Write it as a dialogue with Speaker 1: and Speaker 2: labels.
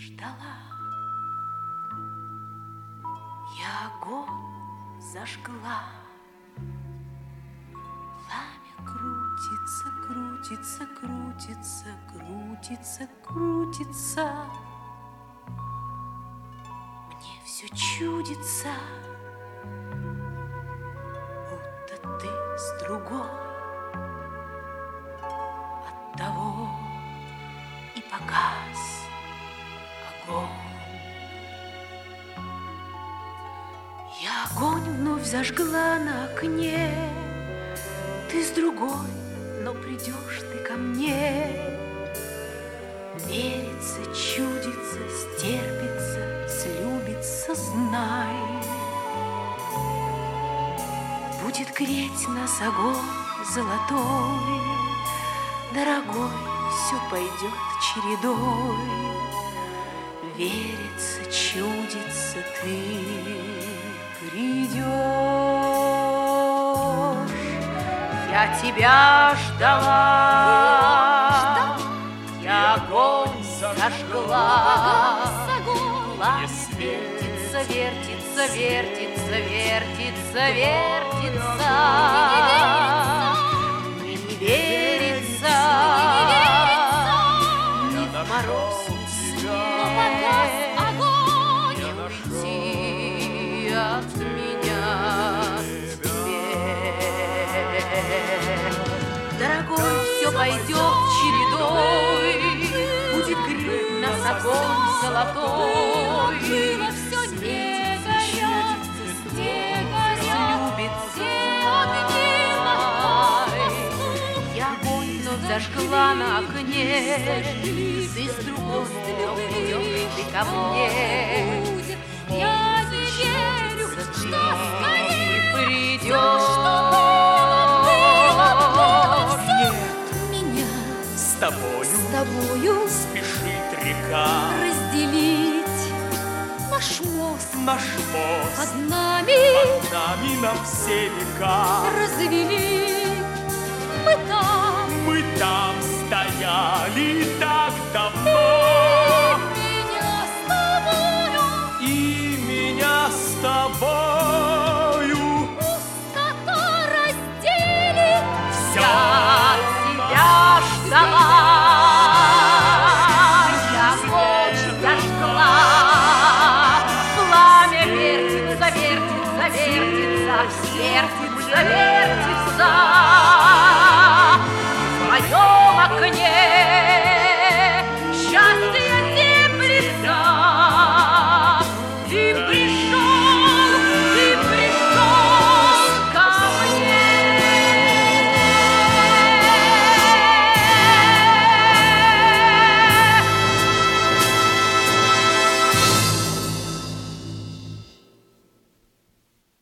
Speaker 1: ждала, я огонь зажгла. Пламя крутится, крутится, крутится, крутится, крутится. Мне все чудится, будто ты с другой. Оттого и погас огонь. Я огонь вновь зажгла на окне. Ты с другой, но придешь ты ко мне. Верится, чудится, стерпится, слюбится, знай. Будет греть нас огонь золотой, дорогой, все пойдет чередой. Верится, чудится, ты придешь. Я тебя ждала, я огонь зажгла. Пламя вертится, вертится, вертится, вертится, вертится. Мне не верится, ни в мороз, ни в снег. Не уйти от меня теперь. Дорогой, все пойдет чередой, будет греть нас огонь золотой.
Speaker 2: Было все снега,
Speaker 1: слюбится, я огонь вновь зажгла на окне. Ты с другой придешь ты ко мне.
Speaker 2: я не верю, что скорее
Speaker 1: придешь.
Speaker 2: Меня
Speaker 3: С тобою спешит река,
Speaker 2: разделить наш мост
Speaker 3: наш мост
Speaker 2: под нами
Speaker 3: на все века.
Speaker 2: развели. Мы там
Speaker 3: стояли так давно,
Speaker 2: меня с тобою
Speaker 3: и меня с тобою
Speaker 2: пустота разделит.
Speaker 1: Я тебя ждала, я огонь зажгла. Пламя вертится, вертится, вертится, вертится, вертится.